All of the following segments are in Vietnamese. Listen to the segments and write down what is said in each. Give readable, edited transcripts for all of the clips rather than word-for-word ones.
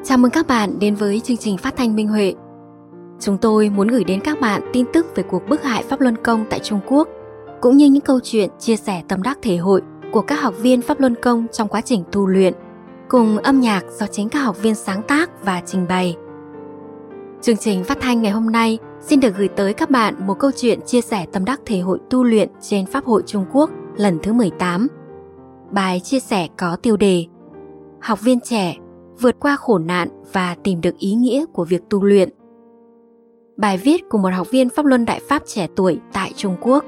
Chào mừng các bạn đến với chương trình phát thanh Minh Huệ. Chúng tôi muốn gửi đến các bạn tin tức về cuộc bức hại Pháp Luân Công tại Trung Quốc, cũng như những câu chuyện chia sẻ tâm đắc thể hội của các học viên Pháp Luân Công trong quá trình tu luyện, cùng âm nhạc do chính các học viên sáng tác và trình bày. Chương trình phát thanh ngày hôm nay xin được gửi tới các bạn một câu chuyện chia sẻ tâm đắc thể hội tu luyện trên Pháp hội Trung Quốc lần thứ 18. Bài chia sẻ có tiêu đề Học viên trẻ vượt qua khổ nạn và tìm được ý nghĩa của việc tu luyện. Bài viết của một học viên Pháp Luân Đại Pháp trẻ tuổi tại Trung Quốc.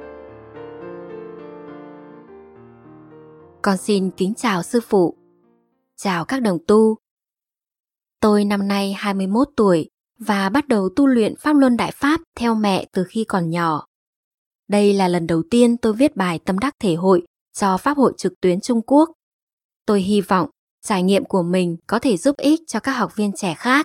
Con xin kính chào sư phụ. Chào các đồng tu. Tôi năm nay 21 tuổi và bắt đầu tu luyện Pháp Luân Đại Pháp theo mẹ từ khi còn nhỏ. Đây là lần đầu tiên tôi viết bài tâm đắc thể hội cho Pháp hội trực tuyến Trung Quốc. Tôi hy vọng trải nghiệm của mình có thể giúp ích cho các học viên trẻ khác.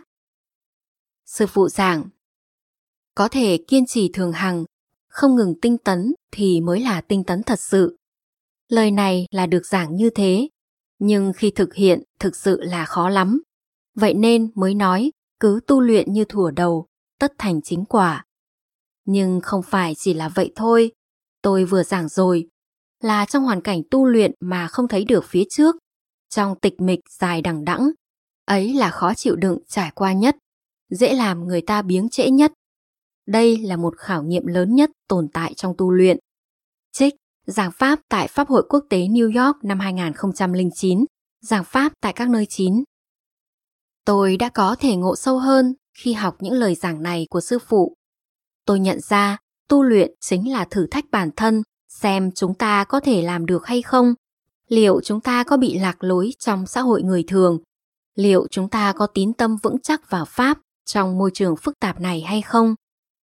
Sư phụ giảng, có thể kiên trì thường hằng, không ngừng tinh tấn thì mới là tinh tấn thật sự. Lời này là được giảng như thế, nhưng khi thực hiện thực sự là khó lắm. Vậy nên mới nói cứ tu luyện như thuở đầu, tất thành chính quả. Nhưng không phải chỉ là vậy thôi. Tôi vừa giảng rồi, là trong hoàn cảnh tu luyện mà không thấy được phía trước, trong tịch mịch dài đằng đẵng, ấy là khó chịu đựng trải qua nhất, dễ làm người ta biếng trễ nhất. Đây là một khảo nghiệm lớn nhất tồn tại trong tu luyện. Trích giảng pháp tại Pháp hội Quốc tế New York năm 2009, giảng pháp tại các nơi 9. Tôi đã có thể ngộ sâu hơn khi học những lời giảng này của sư phụ. Tôi nhận ra tu luyện chính là thử thách bản thân, xem chúng ta có thể làm được hay không. Liệu chúng ta có bị lạc lối trong xã hội người thường? Liệu chúng ta có tín tâm vững chắc vào Pháp trong môi trường phức tạp này hay không?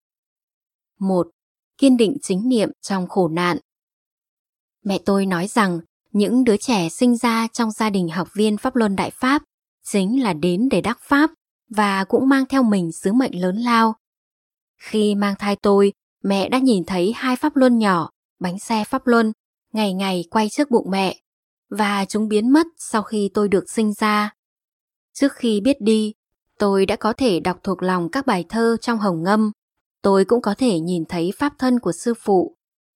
1. Kiên định chính niệm trong khổ nạn. Mẹ tôi nói rằng những đứa trẻ sinh ra trong gia đình học viên Pháp Luân Đại Pháp chính là đến để đắc Pháp và cũng mang theo mình sứ mệnh lớn lao. Khi mang thai tôi, mẹ đã nhìn thấy 2 Pháp Luân nhỏ, bánh xe Pháp Luân, ngày ngày quay trước bụng mẹ, và chúng biến mất sau khi tôi được sinh ra. Trước khi biết đi, tôi đã có thể đọc thuộc lòng các bài thơ trong Hồng Ngâm. Tôi cũng có thể nhìn thấy pháp thân của sư phụ.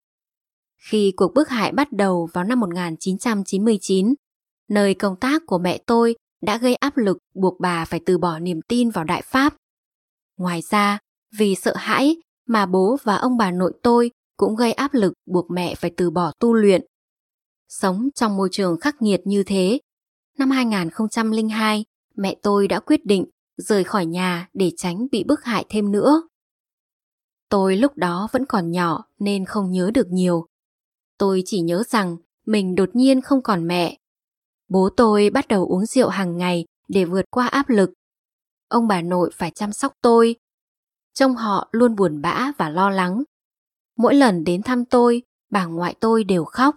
Khi cuộc bức hại bắt đầu vào năm 1999, nơi công tác của mẹ tôi đã gây áp lực buộc bà phải từ bỏ niềm tin vào Đại Pháp. Ngoài ra, vì sợ hãi mà bố và ông bà nội tôi cũng gây áp lực buộc mẹ phải từ bỏ tu luyện. Sống trong môi trường khắc nghiệt như thế, năm 2002, mẹ tôi đã quyết định rời khỏi nhà để tránh bị bức hại thêm nữa. Tôi lúc đó vẫn còn nhỏ nên không nhớ được nhiều. Tôi chỉ nhớ rằng mình đột nhiên không còn mẹ. Bố tôi bắt đầu uống rượu hàng ngày để vượt qua áp lực. Ông bà nội phải chăm sóc tôi. Trông họ luôn buồn bã và lo lắng. Mỗi lần đến thăm tôi, bà ngoại tôi đều khóc.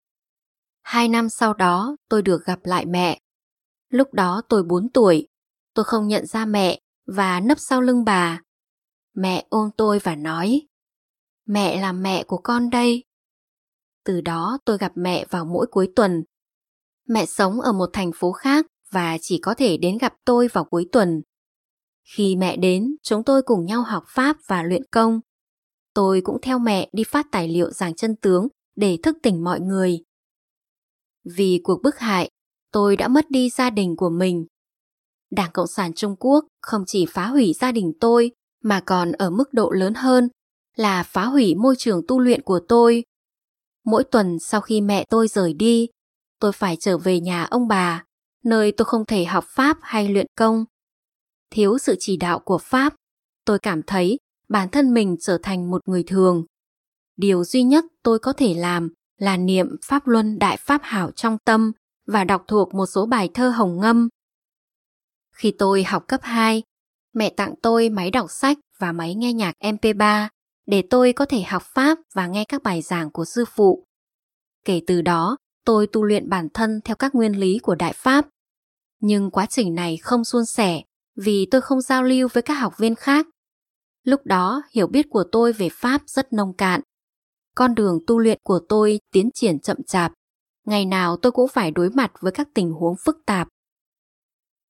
2 năm sau đó, tôi được gặp lại mẹ. Lúc đó tôi 4 tuổi. Tôi không nhận ra mẹ và nấp sau lưng bà. Mẹ ôm tôi và nói, mẹ là mẹ của con đây. Từ đó tôi gặp mẹ vào mỗi cuối tuần. Mẹ sống ở một thành phố khác và chỉ có thể đến gặp tôi vào cuối tuần. Khi mẹ đến, chúng tôi cùng nhau học Pháp và luyện công. Tôi cũng theo mẹ đi phát tài liệu giảng chân tướng để thức tỉnh mọi người. Vì cuộc bức hại, tôi đã mất đi gia đình của mình. Đảng Cộng sản Trung Quốc không chỉ phá hủy gia đình tôi mà còn ở mức độ lớn hơn là phá hủy môi trường tu luyện của tôi. Mỗi tuần sau khi mẹ tôi rời đi, tôi phải trở về nhà ông bà, nơi tôi không thể học Pháp hay luyện công. Thiếu sự chỉ đạo của Pháp, tôi cảm thấy bản thân mình trở thành một người thường. Điều duy nhất tôi có thể làm là niệm Pháp Luân Đại Pháp Hảo trong tâm và đọc thuộc một số bài thơ Hồng Ngâm. Khi tôi học cấp 2, mẹ tặng tôi máy đọc sách và máy nghe nhạc MP3 để tôi có thể học Pháp và nghe các bài giảng của sư phụ. Kể từ đó, tôi tu luyện bản thân theo các nguyên lý của Đại Pháp. Nhưng quá trình này không suôn sẻ vì tôi không giao lưu với các học viên khác. Lúc đó, hiểu biết của tôi về Pháp rất nông cạn. Con đường tu luyện của tôi tiến triển chậm chạp. Ngày nào tôi cũng phải đối mặt với các tình huống phức tạp.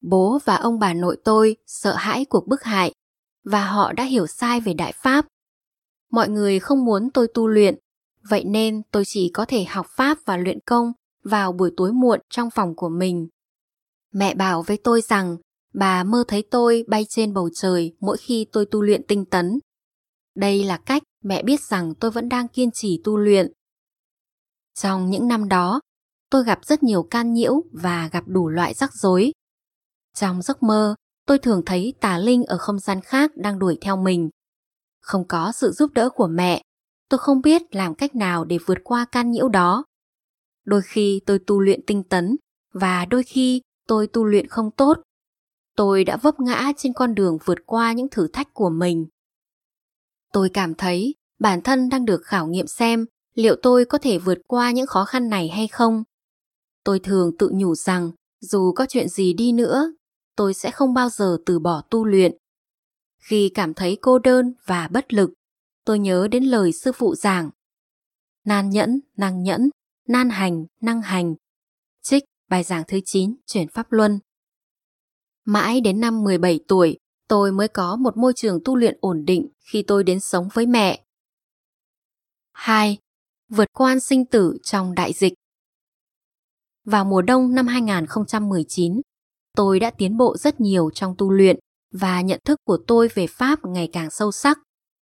Bố và ông bà nội tôi sợ hãi cuộc bức hại và họ đã hiểu sai về Đại Pháp. Mọi người không muốn tôi tu luyện, vậy nên tôi chỉ có thể học Pháp và luyện công vào buổi tối muộn trong phòng của mình. Mẹ bảo với tôi rằng bà mơ thấy tôi bay trên bầu trời mỗi khi tôi tu luyện tinh tấn. Đây là cách mẹ biết rằng tôi vẫn đang kiên trì tu luyện. Trong những năm đó, tôi gặp rất nhiều can nhiễu và gặp đủ loại rắc rối. Trong giấc mơ, tôi thường thấy tà linh ở không gian khác đang đuổi theo mình. Không có sự giúp đỡ của mẹ, tôi không biết làm cách nào để vượt qua can nhiễu đó. Đôi khi tôi tu luyện tinh tấn và đôi khi tôi tu luyện không tốt. Tôi đã vấp ngã trên con đường vượt qua những thử thách của mình. Tôi cảm thấy bản thân đang được khảo nghiệm xem liệu tôi có thể vượt qua những khó khăn này hay không. Tôi thường tự nhủ rằng dù có chuyện gì đi nữa, tôi sẽ không bao giờ từ bỏ tu luyện. Khi cảm thấy cô đơn và bất lực, tôi nhớ đến lời sư phụ giảng: nan nhẫn, năng nhẫn, nan hành, năng hành. Trích bài giảng thứ 9 chuyển Pháp Luân. Mãi đến năm 17 tuổi, tôi mới có một môi trường tu luyện ổn định khi tôi đến sống với mẹ. 2. Vượt qua sinh tử trong đại dịch. Vào mùa đông năm 2019, tôi đã tiến bộ rất nhiều trong tu luyện và nhận thức của tôi về Pháp ngày càng sâu sắc.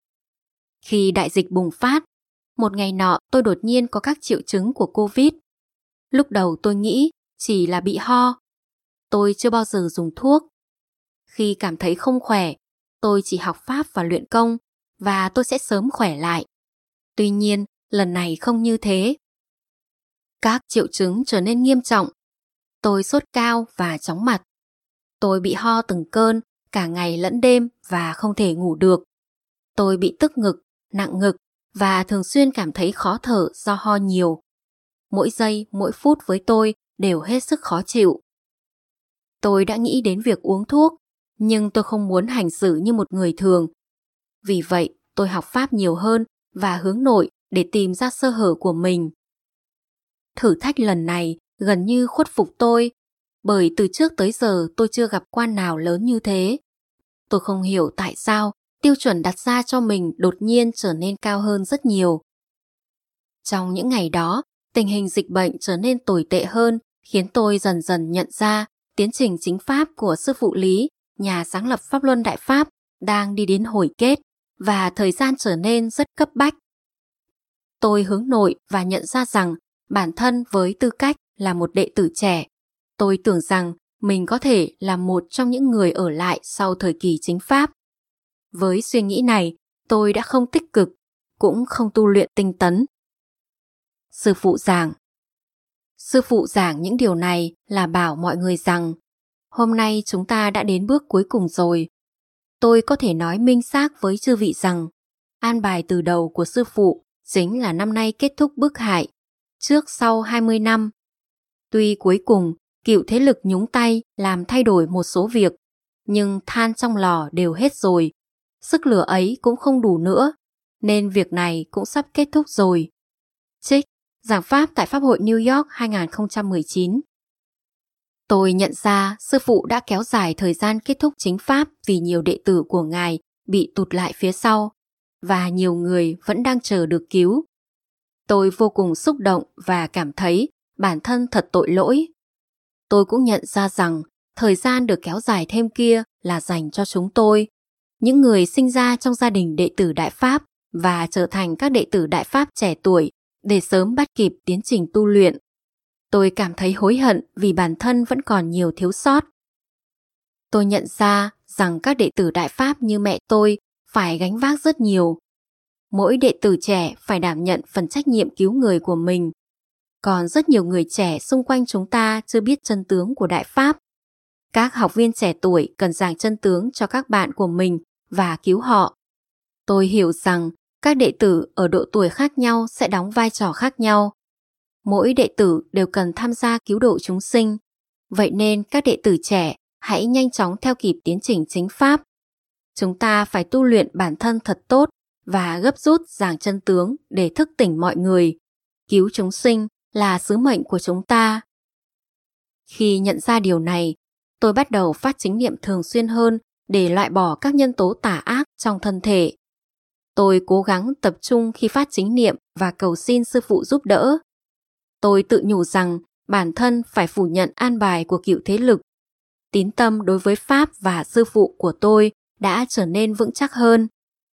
Khi đại dịch bùng phát, một ngày nọ tôi đột nhiên có các triệu chứng của Covid. Lúc đầu tôi nghĩ chỉ là bị ho. Tôi chưa bao giờ dùng thuốc. Khi cảm thấy không khỏe, tôi chỉ học Pháp và luyện công và tôi sẽ sớm khỏe lại. Tuy nhiên, lần này không như thế. Các triệu chứng trở nên nghiêm trọng. Tôi sốt cao và chóng mặt. Tôi bị ho từng cơn, cả ngày lẫn đêm và không thể ngủ được. Tôi bị tức ngực, nặng ngực và thường xuyên cảm thấy khó thở do ho nhiều. Mỗi giây, mỗi phút với tôi đều hết sức khó chịu. Tôi đã nghĩ đến việc uống thuốc, nhưng tôi không muốn hành xử như một người thường. Vì vậy, tôi học Pháp nhiều hơn và hướng nội để tìm ra sơ hở của mình. Thử thách lần này gần như khuất phục tôi, bởi từ trước tới giờ tôi chưa gặp quan nào lớn như thế. Tôi không hiểu tại sao tiêu chuẩn đặt ra cho mình đột nhiên trở nên cao hơn rất nhiều. Trong những ngày đó, tình hình dịch bệnh trở nên tồi tệ hơn, khiến tôi dần dần nhận ra tiến trình chính pháp của sư phụ Lý, nhà sáng lập Pháp Luân Đại Pháp, đang đi đến hồi kết và thời gian trở nên rất cấp bách. Tôi hướng nội và nhận ra rằng bản thân với tư cách là một đệ tử trẻ, tôi tưởng rằng mình có thể là một trong những người ở lại sau thời kỳ chính pháp. Với suy nghĩ này, tôi đã không tích cực, cũng không tu luyện tinh tấn. Sư phụ giảng những điều này là bảo mọi người rằng hôm nay chúng ta đã đến bước cuối cùng rồi. Tôi có thể nói minh xác với chư vị rằng an bài từ đầu của sư phụ chính là năm nay kết thúc bức hại, trước sau 20 năm. Tuy cuối cùng cựu thế lực nhúng tay làm thay đổi một số việc, nhưng than trong lò đều hết rồi, sức lửa ấy cũng không đủ nữa, nên việc này cũng sắp kết thúc rồi. Trích giảng pháp tại Pháp hội New York 2019. Tôi nhận ra sư phụ đã kéo dài thời gian kết thúc chính pháp vì nhiều đệ tử của ngài bị tụt lại phía sau và nhiều người vẫn đang chờ được cứu. Tôi vô cùng xúc động và cảm thấy bản thân thật tội lỗi. Tôi cũng nhận ra rằng thời gian được kéo dài thêm kia là dành cho chúng tôi, những người sinh ra trong gia đình đệ tử Đại Pháp và trở thành các đệ tử Đại Pháp trẻ tuổi để sớm bắt kịp tiến trình tu luyện. Tôi cảm thấy hối hận vì bản thân vẫn còn nhiều thiếu sót. Tôi nhận ra rằng các đệ tử Đại Pháp như mẹ tôi phải gánh vác rất nhiều. Mỗi đệ tử trẻ phải đảm nhận phần trách nhiệm cứu người của mình. Còn rất nhiều người trẻ xung quanh chúng ta chưa biết chân tướng của Đại Pháp. Các học viên trẻ tuổi cần giảng chân tướng cho các bạn của mình và cứu họ. Tôi hiểu rằng các đệ tử ở độ tuổi khác nhau sẽ đóng vai trò khác nhau. Mỗi đệ tử đều cần tham gia cứu độ chúng sinh. Vậy nên các đệ tử trẻ hãy nhanh chóng theo kịp tiến trình chính pháp. Chúng ta phải tu luyện bản thân thật tốt và gấp rút giảng chân tướng để thức tỉnh mọi người. Cứu chúng sinh là sứ mệnh của chúng ta. Khi nhận ra điều này, tôi bắt đầu phát chánh niệm thường xuyên hơn để loại bỏ các nhân tố tà ác trong thân thể. Tôi cố gắng tập trung khi phát chánh niệm và cầu xin sư phụ giúp đỡ. Tôi tự nhủ rằng bản thân phải phủ nhận an bài của cựu thế lực. Tín tâm đối với Pháp và sư phụ của tôi đã trở nên vững chắc hơn.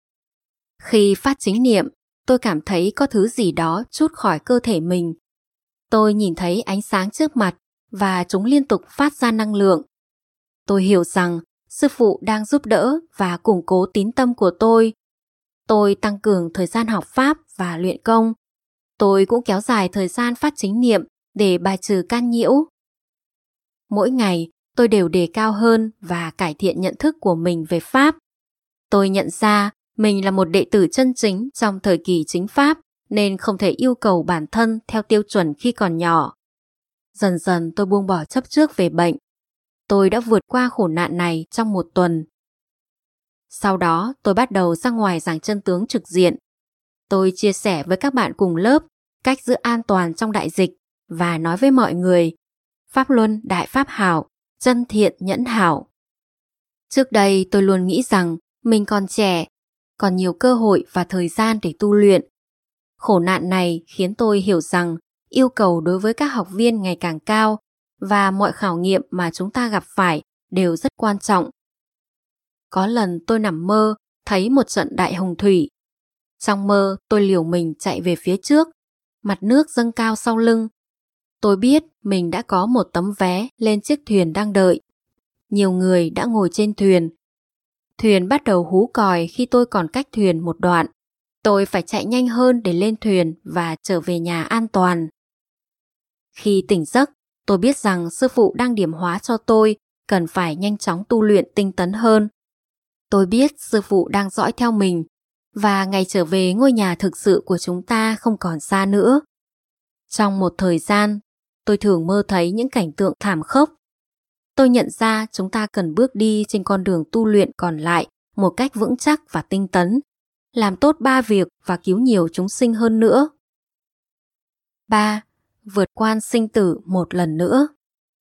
Khi phát chánh niệm, tôi cảm thấy có thứ gì đó trút khỏi cơ thể mình. Tôi nhìn thấy ánh sáng trước mặt và chúng liên tục phát ra năng lượng. Tôi hiểu rằng sư phụ đang giúp đỡ và củng cố tín tâm của tôi. Tôi tăng cường thời gian học Pháp và luyện công. Tôi cũng kéo dài thời gian phát chánh niệm để bài trừ can nhiễu. Mỗi ngày, tôi đều đề cao hơn và cải thiện nhận thức của mình về Pháp. Tôi nhận ra mình là một đệ tử chân chính trong thời kỳ chính Pháp, nên không thể yêu cầu bản thân theo tiêu chuẩn khi còn nhỏ. Dần dần tôi buông bỏ chấp trước về bệnh. Tôi đã vượt qua khổ nạn này trong 1 tuần. Sau đó tôi bắt đầu ra ngoài giảng chân tướng trực diện. Tôi chia sẻ với các bạn cùng lớp cách giữ an toàn trong đại dịch và nói với mọi người: Pháp Luân Đại Pháp hảo, chân thiện nhẫn hảo. Trước đây tôi luôn nghĩ rằng mình còn trẻ, còn nhiều cơ hội và thời gian để tu luyện. Khổ nạn này khiến tôi hiểu rằng yêu cầu đối với các học viên ngày càng cao và mọi khảo nghiệm mà chúng ta gặp phải đều rất quan trọng. Có lần tôi nằm mơ thấy một trận đại hồng thủy. Trong mơ tôi liều mình chạy về phía trước, mặt nước dâng cao sau lưng. Tôi biết mình đã có một tấm vé lên chiếc thuyền đang đợi. Nhiều người đã ngồi trên thuyền. Thuyền bắt đầu hú còi khi tôi còn cách thuyền một đoạn. Tôi phải chạy nhanh hơn để lên thuyền và trở về nhà an toàn. Khi tỉnh giấc, tôi biết rằng sư phụ đang điểm hóa cho tôi cần phải nhanh chóng tu luyện tinh tấn hơn. Tôi biết sư phụ đang dõi theo mình và ngày trở về ngôi nhà thực sự của chúng ta không còn xa nữa. Trong một thời gian, tôi thường mơ thấy những cảnh tượng thảm khốc. Tôi nhận ra chúng ta cần bước đi trên con đường tu luyện còn lại một cách vững chắc và tinh tấn, làm tốt 3 việc và cứu nhiều chúng sinh hơn nữa. 3. Vượt qua sinh tử một lần nữa.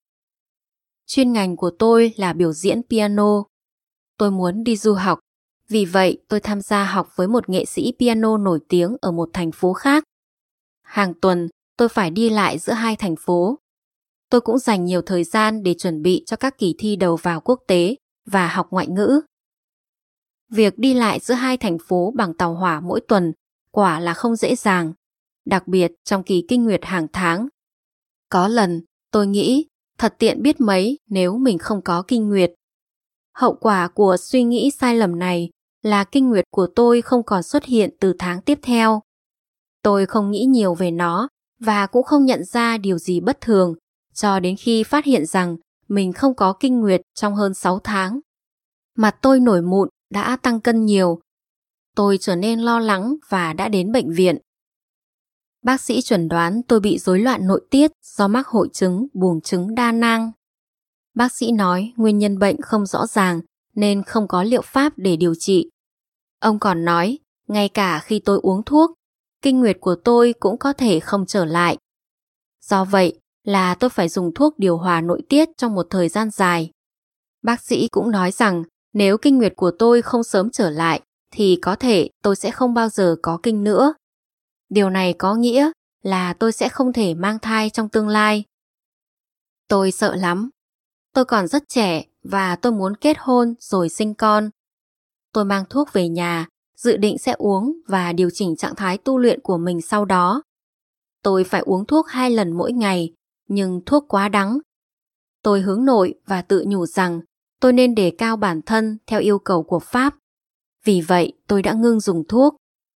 Chuyên ngành của tôi là biểu diễn piano. Tôi muốn đi du học, vì vậy tôi tham gia học với một nghệ sĩ piano nổi tiếng ở một thành phố khác. Hàng tuần, tôi phải đi lại giữa 2 thành phố. Tôi cũng dành nhiều thời gian để chuẩn bị cho các kỳ thi đầu vào quốc tế và học ngoại ngữ. Việc đi lại giữa 2 thành phố bằng tàu hỏa mỗi tuần quả là không dễ dàng, đặc biệt trong kỳ kinh nguyệt hàng tháng. Có lần, tôi nghĩ thật tiện biết mấy nếu mình không có kinh nguyệt. Hậu quả của suy nghĩ sai lầm này là kinh nguyệt của tôi không còn xuất hiện từ tháng tiếp theo. Tôi không nghĩ nhiều về nó và cũng không nhận ra điều gì bất thường cho đến khi phát hiện rằng mình không có kinh nguyệt trong hơn 6 tháng. Mặt tôi nổi mụn, đã tăng cân nhiều. Tôi trở nên lo lắng và đã đến bệnh viện. Bác sĩ chẩn đoán tôi bị rối loạn nội tiết do mắc hội chứng buồng trứng đa nang. Bác sĩ nói nguyên nhân bệnh không rõ ràng nên không có liệu pháp để điều trị. Ông còn nói, ngay cả khi tôi uống thuốc, kinh nguyệt của tôi cũng có thể không trở lại. Do vậy là tôi phải dùng thuốc điều hòa nội tiết trong một thời gian dài. Bác sĩ cũng nói rằng nếu kinh nguyệt của tôi không sớm trở lại thì có thể tôi sẽ không bao giờ có kinh nữa. Điều này có nghĩa là tôi sẽ không thể mang thai trong tương lai. Tôi sợ lắm. Tôi còn rất trẻ và tôi muốn kết hôn rồi sinh con. Tôi mang thuốc về nhà, dự định sẽ uống và điều chỉnh trạng thái tu luyện của mình sau đó. Tôi phải uống thuốc 2 lần mỗi ngày, nhưng thuốc quá đắng. Tôi hướng nội và tự nhủ rằng tôi nên đề cao bản thân theo yêu cầu của Pháp. Vì vậy tôi đã ngưng dùng thuốc.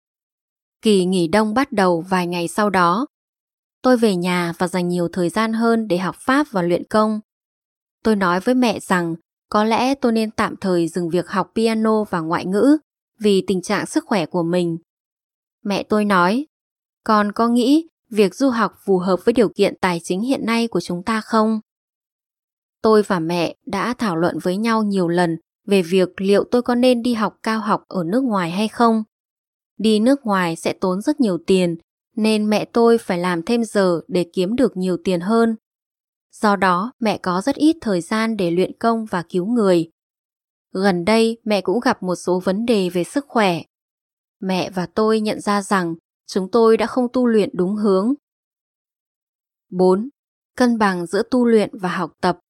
Kỳ nghỉ đông bắt đầu vài ngày sau đó. Tôi về nhà và dành nhiều thời gian hơn để học Pháp và luyện công. Tôi nói với mẹ rằng có lẽ tôi nên tạm thời dừng việc học piano và ngoại ngữ vì tình trạng sức khỏe của mình. Mẹ tôi nói, con có nghĩ việc du học phù hợp với điều kiện tài chính hiện nay của chúng ta không? Tôi và mẹ đã thảo luận với nhau nhiều lần về việc liệu tôi có nên đi học cao học ở nước ngoài hay không. Đi nước ngoài sẽ tốn rất nhiều tiền, nên mẹ tôi phải làm thêm giờ để kiếm được nhiều tiền hơn. Do đó, mẹ có rất ít thời gian để luyện công và cứu người. Gần đây, mẹ cũng gặp một số vấn đề về sức khỏe. Mẹ và tôi nhận ra rằng chúng tôi đã không tu luyện đúng hướng. 4. Cân bằng giữa tu luyện và học tập.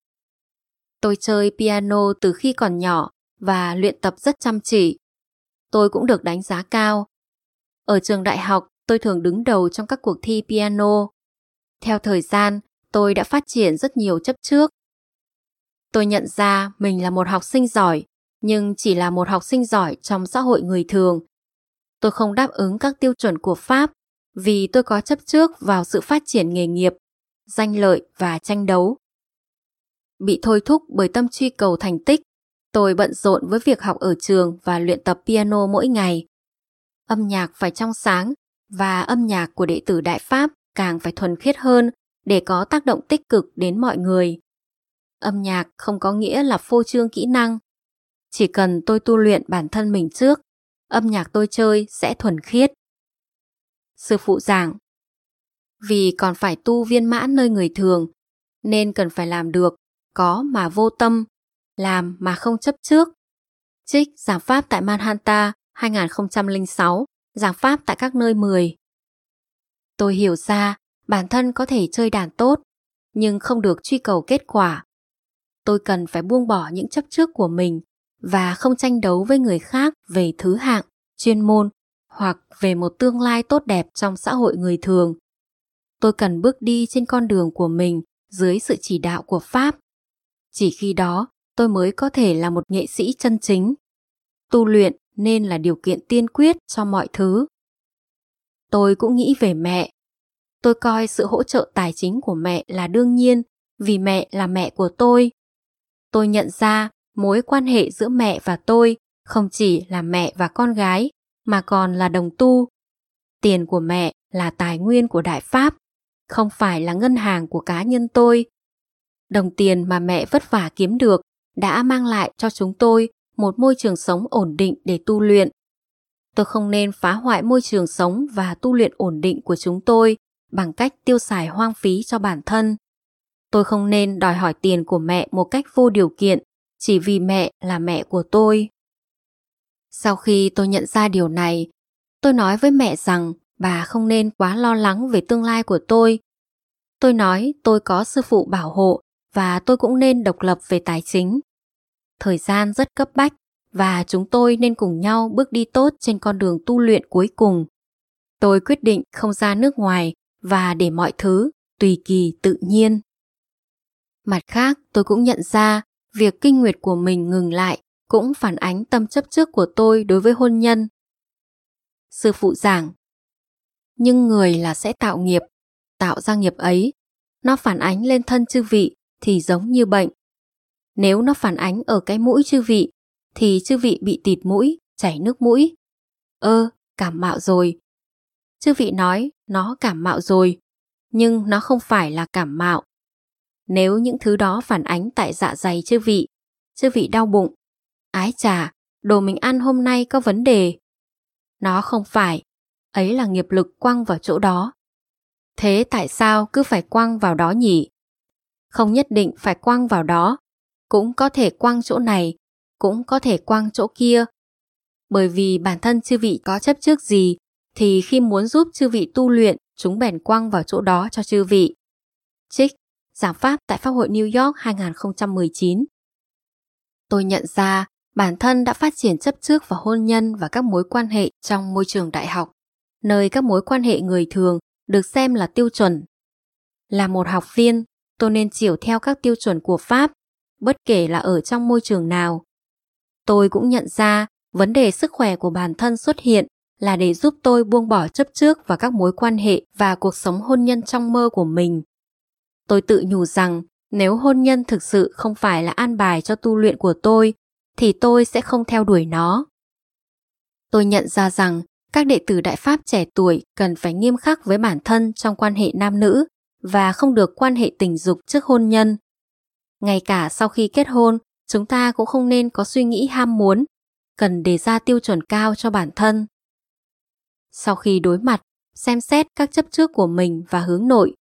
Tôi chơi piano từ khi còn nhỏ và luyện tập rất chăm chỉ. Tôi cũng được đánh giá cao. Ở trường đại học, tôi thường đứng đầu trong các cuộc thi piano. Theo thời gian, tôi đã phát triển rất nhiều chấp trước. Tôi nhận ra mình là một học sinh giỏi, nhưng chỉ là một học sinh giỏi trong xã hội người thường. Tôi không đáp ứng các tiêu chuẩn của Pháp vì tôi có chấp trước vào sự phát triển nghề nghiệp, danh lợi và tranh đấu. Bị thôi thúc bởi tâm truy cầu thành tích, tôi bận rộn với việc học ở trường và luyện tập piano mỗi ngày. Âm nhạc phải trong sáng và âm nhạc của đệ tử Đại Pháp càng phải thuần khiết hơn để có tác động tích cực đến mọi người. Âm nhạc không có nghĩa là phô trương kỹ năng. Chỉ cần tôi tu luyện bản thân mình trước, âm nhạc tôi chơi sẽ thuần khiết. Sư phụ giảng, vì còn phải tu viên mãn nơi người thường, nên cần phải làm được, có mà vô tâm, làm mà không chấp trước. Trích giảng pháp tại Manhattan 2006, giảng pháp tại các nơi 10. Tôi hiểu ra bản thân có thể chơi đàn tốt, nhưng không được truy cầu kết quả. Tôi cần phải buông bỏ những chấp trước của mình và không tranh đấu với người khác về thứ hạng, chuyên môn hoặc về một tương lai tốt đẹp trong xã hội người thường. Tôi cần bước đi trên con đường của mình dưới sự chỉ đạo của Pháp. Chỉ khi đó tôi mới có thể là một nghệ sĩ chân chính. Tu luyện nên là điều kiện tiên quyết cho mọi thứ. Tôi cũng nghĩ về mẹ. Tôi coi sự hỗ trợ tài chính của mẹ là đương nhiên vì mẹ là mẹ của tôi. Tôi nhận ra mối quan hệ giữa mẹ và tôi không chỉ là mẹ và con gái mà còn là đồng tu. Tiền của mẹ là tài nguyên của Đại Pháp, không phải là ngân hàng của cá nhân tôi. Đồng tiền mà mẹ vất vả kiếm được đã mang lại cho chúng tôi một môi trường sống ổn định để tu luyện. Tôi không nên phá hoại môi trường sống và tu luyện ổn định của chúng tôi bằng cách tiêu xài hoang phí cho bản thân. Tôi không nên đòi hỏi tiền của mẹ một cách vô điều kiện chỉ vì mẹ là mẹ của tôi. Sau khi tôi nhận ra điều này, tôi nói với mẹ rằng bà không nên quá lo lắng về tương lai của tôi. Tôi nói tôi có sư phụ bảo hộ và tôi cũng nên độc lập về tài chính. Thời gian rất cấp bách và chúng tôi nên cùng nhau bước đi tốt trên con đường tu luyện cuối cùng. Tôi quyết định không ra nước ngoài và để mọi thứ tùy kỳ tự nhiên. Mặt khác, tôi cũng nhận ra việc kinh nguyệt của mình ngừng lại cũng phản ánh tâm chấp trước của tôi đối với hôn nhân. Sư phụ giảng, nhưng người là sẽ tạo nghiệp, tạo ra nghiệp ấy. Nó phản ánh lên thân chư vị thì giống như bệnh. Nếu nó phản ánh ở cái mũi chư vị thì chư vị bị tịt mũi, chảy nước mũi. Cảm mạo rồi. Chư vị nói nó cảm mạo rồi, nhưng nó không phải là cảm mạo. Nếu những thứ đó phản ánh tại dạ dày chư vị đau bụng, ái chà, đồ mình ăn hôm nay có vấn đề. Nó không phải, ấy là nghiệp lực quăng vào chỗ đó. Thế tại sao cứ phải quăng vào đó nhỉ? Không nhất định phải quăng vào đó, cũng có thể quăng chỗ này, cũng có thể quăng chỗ kia. Bởi vì bản thân chư vị có chấp trước gì, thì khi muốn giúp chư vị tu luyện, chúng bèn quăng vào chỗ đó cho chư vị. Trích giảng pháp tại Pháp hội New York 2019. Tôi nhận ra bản thân đã phát triển chấp trước vào hôn nhân và các mối quan hệ trong môi trường đại học, nơi các mối quan hệ người thường được xem là tiêu chuẩn. Là một học viên, tôi nên chiều theo các tiêu chuẩn của Pháp, bất kể là ở trong môi trường nào. Tôi cũng nhận ra vấn đề sức khỏe của bản thân xuất hiện là để giúp tôi buông bỏ chấp trước vào các mối quan hệ và cuộc sống hôn nhân trong mơ của mình. Tôi tự nhủ rằng nếu hôn nhân thực sự không phải là an bài cho tu luyện của tôi, thì tôi sẽ không theo đuổi nó. Tôi nhận ra rằng các đệ tử Đại Pháp trẻ tuổi cần phải nghiêm khắc với bản thân trong quan hệ nam nữ và không được quan hệ tình dục trước hôn nhân. Ngay cả sau khi kết hôn, chúng ta cũng không nên có suy nghĩ ham muốn, cần đề ra tiêu chuẩn cao cho bản thân. Sau khi đối mặt, xem xét các chấp trước của mình và hướng nội,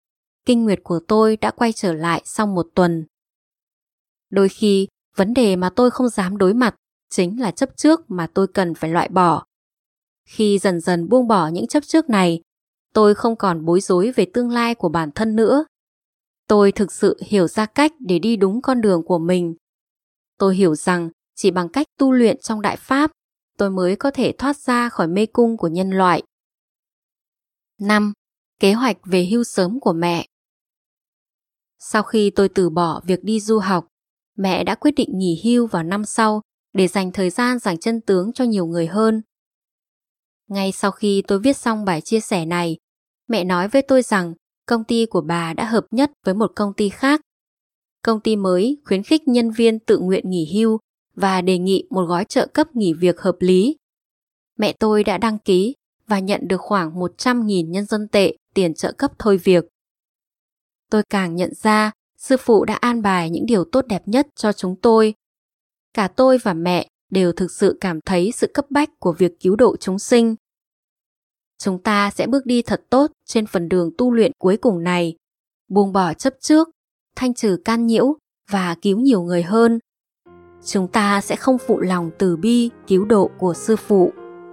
kinh nguyệt của tôi đã quay trở lại sau 1 tuần. Đôi khi, vấn đề mà tôi không dám đối mặt chính là chấp trước mà tôi cần phải loại bỏ. Khi dần dần buông bỏ những chấp trước này, tôi không còn bối rối về tương lai của bản thân nữa. Tôi thực sự hiểu ra cách để đi đúng con đường của mình. Tôi hiểu rằng chỉ bằng cách tu luyện trong Đại Pháp, tôi mới có thể thoát ra khỏi mê cung của nhân loại. 5. Kế hoạch về hưu sớm của mẹ. Sau khi tôi từ bỏ việc đi du học, mẹ đã quyết định nghỉ hưu vào năm sau để dành thời gian giảng chân tướng cho nhiều người hơn. Ngay sau khi tôi viết xong bài chia sẻ này, mẹ nói với tôi rằng công ty của bà đã hợp nhất với một công ty khác. Công ty mới khuyến khích nhân viên tự nguyện nghỉ hưu và đề nghị một gói trợ cấp nghỉ việc hợp lý. Mẹ tôi đã đăng ký và nhận được khoảng 100.000 nhân dân tệ tiền trợ cấp thôi việc. Tôi càng nhận ra sư phụ đã an bài những điều tốt đẹp nhất cho chúng tôi. Cả tôi và mẹ đều thực sự cảm thấy sự cấp bách của việc cứu độ chúng sinh. Chúng ta sẽ bước đi thật tốt trên phần đường tu luyện cuối cùng này, buông bỏ chấp trước, thanh trừ can nhiễu và cứu nhiều người hơn. Chúng ta sẽ không phụ lòng từ bi cứu độ của sư phụ.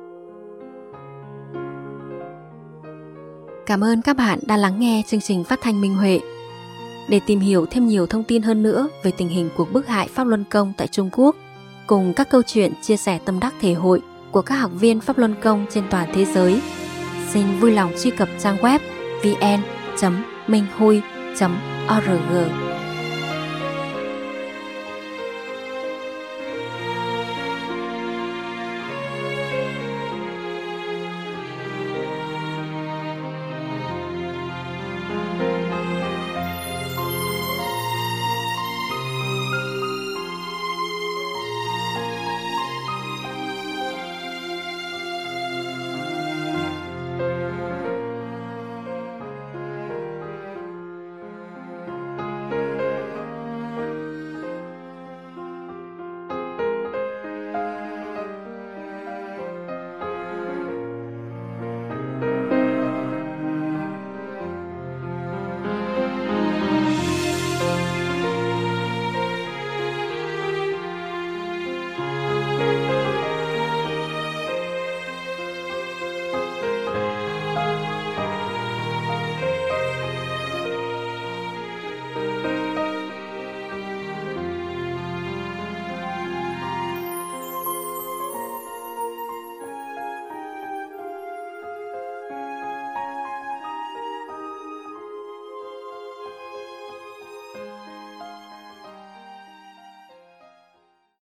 Cảm ơn các bạn đã lắng nghe chương trình phát thanh Minh Huệ. Để tìm hiểu thêm nhiều thông tin hơn nữa về tình hình cuộc bức hại Pháp Luân Công tại Trung Quốc, cùng các câu chuyện chia sẻ tâm đắc thể hội của các học viên Pháp Luân Công trên toàn thế giới, xin vui lòng truy cập trang web vn.minhui.org.